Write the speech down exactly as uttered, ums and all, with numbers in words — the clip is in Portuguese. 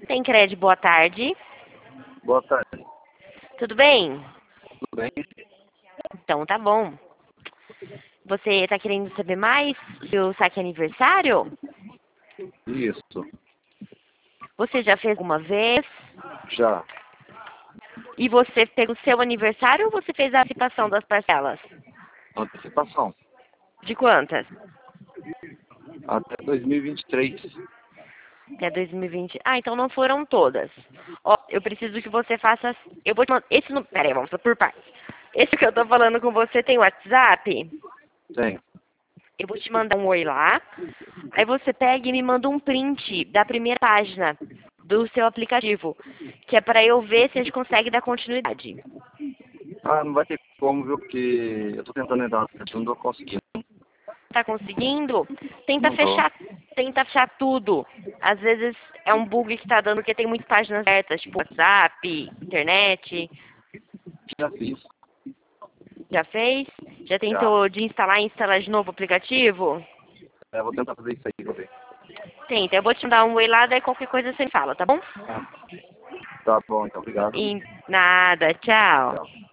Tem crédito, boa tarde. Boa tarde. Tudo bem? Tudo bem? Então tá bom. Você tá querendo saber mais do saque aniversário? Isso. Você já fez alguma vez? Já. E você fez o seu aniversário ou você fez a antecipação das parcelas? Antecipação. De quantas? Até dois mil e vinte e três. Até dois mil e vinte. Ah, então não foram todas. Ó, eu preciso que você faça... Eu vou te mandar... Esse não... Pera aí, vamos por partes. Esse que eu tô falando com você tem WhatsApp? Tem. Eu vou te mandar um oi lá. Aí você pega e me manda um print da primeira página do seu aplicativo, que é para eu ver se a gente consegue dar continuidade. Ah, não vai ter como, viu? Porque eu tô tentando entrar no site, não tô conseguindo. Tá conseguindo? Tenta Não tô. fechar, tenta fechar tudo. Às vezes é um bug que tá dando porque tem muitas páginas abertas, tipo WhatsApp, internet. Já fiz. Já fez? Já Já. tentou de instalar e instalar de novo o aplicativo? É, vou tentar fazer isso aí pra ver. Tenta, eu vou te mandar um oi lá, daí qualquer coisa você me fala, tá bom? Tá bom, então. Obrigado. E nada, tchau. Tchau.